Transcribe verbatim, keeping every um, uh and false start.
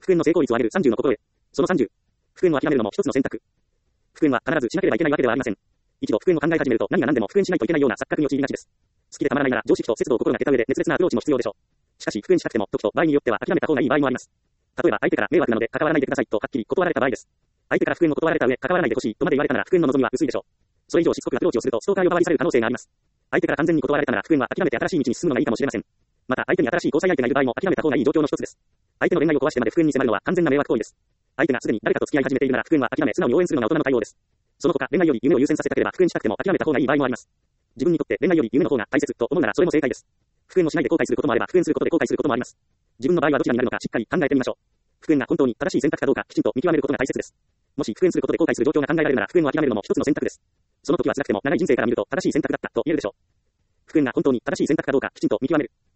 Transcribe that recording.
復縁の成功率を上げるさんじゅうの心得。そのさんじゅう。復縁を諦めるのも一つの選択。復縁は必ずしなければいけないわけではありません。一度復縁を考え始めると何が何でも復縁しないといけないような錯覚に陥りがちです。好きでたまらないなら常識と節度を心がけた上で熱烈なアプローチも必要でしょう。しかし復縁したくても時と場合によっては諦めた方がいい場合もあります。例えば相手から迷惑なので関わらないでくださいとはっきり断られた場合です。相手から復縁を断られた上関わらないでほしいとまで言われたなら復縁の望みは薄いでしょう。それ以上しつこくアプローチをするとストーカー呼ばわりされる可能性があります。相手から完全に断られたなら復縁は諦めて新しい道に進むのがいいかもしれません。また相手に新しい交際相手がいる場合も諦めた方がいい状況の一つです。相手の恋愛を壊してまで復縁に迫るのは完全な迷惑行為です。相手がすでに誰かと付き合い始めているなら復縁は諦め素直に応援するのが大人の対応です。その他恋愛より夢を優先させたければ復縁したくても諦めた方がいい場合もあります。自分にとって恋愛より夢の方が大切と思うならそれも正解です。復縁をしないで後悔することもあれば復縁することで後悔することもあります。自分の場合はどちらになるのかしっかり考えてみましょう。復縁が本当に正しい選択かどうかきちんと見極めることが大切です。もし復縁することで後悔する状況が考えられるなら復縁を諦めるのも一つの選択です。その時は辛くても長い人生から見ると正しい選択だったと言えるでしょう。復縁が本当に正しい選択かどうかきちんと見極める。